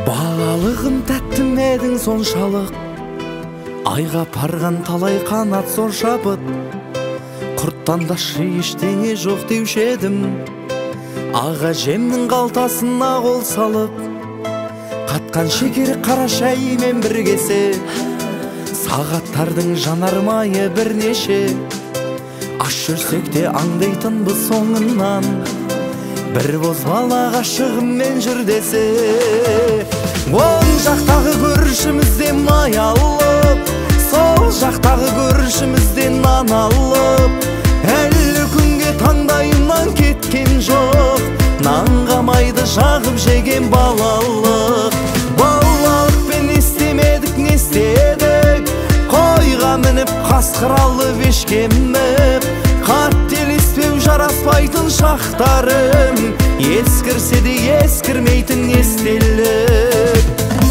Балалығым тәттім едің соншалық, айға парған талай қанат зор шабыт. Құрттан дашы ештеңе жоқ деуші едім, аға жемнің қалтасына қол салып, қатқан шекер қара шаймен бір кесе, сағаттардың жанармайы бірнеше. Аш жүрсек те аңдайтынбыз соңынан, бір бозбала ғашығыммен жүр десе. Оң жақтағы көршімізден май алып, сол жақтағы көршімізден нан алып, әлі күнге таңдайымнан кеткен жоқ, нанға майды жағып жеген балалық. Балалықпен не істемедік, не істедік, қойға мініп қасқыр алып ешке мініп, қателеспеу жараспайтын шақтарым, ескірсе де ескірмейтін естелік.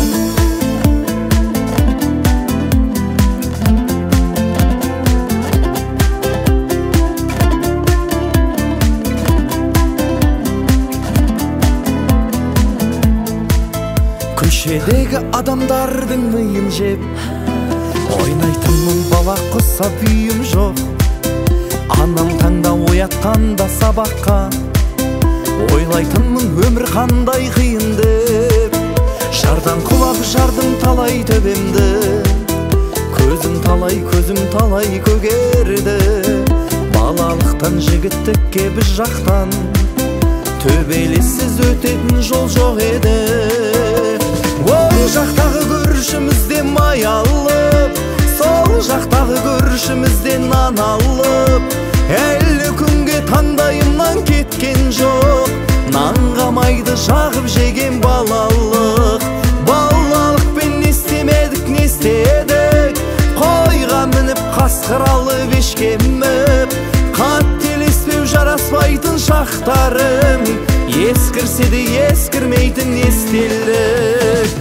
Көшедегі адамдардың миын жеп, ойнайтынмын бала құсап үйім жоқ. Анам таңда оятқанда сабаққа, ойлайтынмын өмір қандай қиын деп. Жардан құлап жардың талай төбемді, көзім талай көгерді. Балалықтан жігіттікке біз жақтан, төбелессіз өтетін жол жоқ еді. Оң жақтағы көршімізден май алып, сол жақтағы көршімізден нан алып, әлі күнге таңдайымнан кеткен жоқ, нанға майды жағып жеген балалық. Балалықпен не істемедік, не істедік, қойға мініп қасқыр алып ешке мініп, қателеспеу жараспайтын шақтарым, ескірсе де ескірмейтін естелік.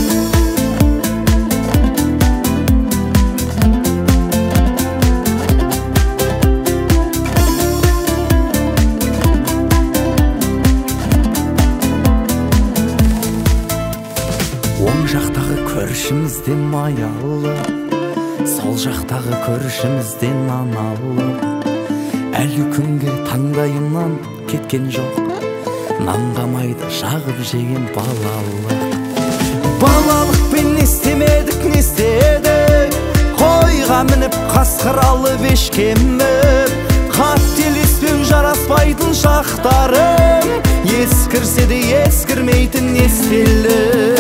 Оң жақтағы көршімізден май алып, сол жақтағы көршімізден нан алып, әлі күнге таңдайымнан кеткен жоқ, нанға майды жағып жеген балалық. Балалықпен не істемедік, не істедік, қойға мініп қасқыр алып ешке мініп, қателеспеу жараспайтын шақтарым, ескірсе де ескірмейтін естелік.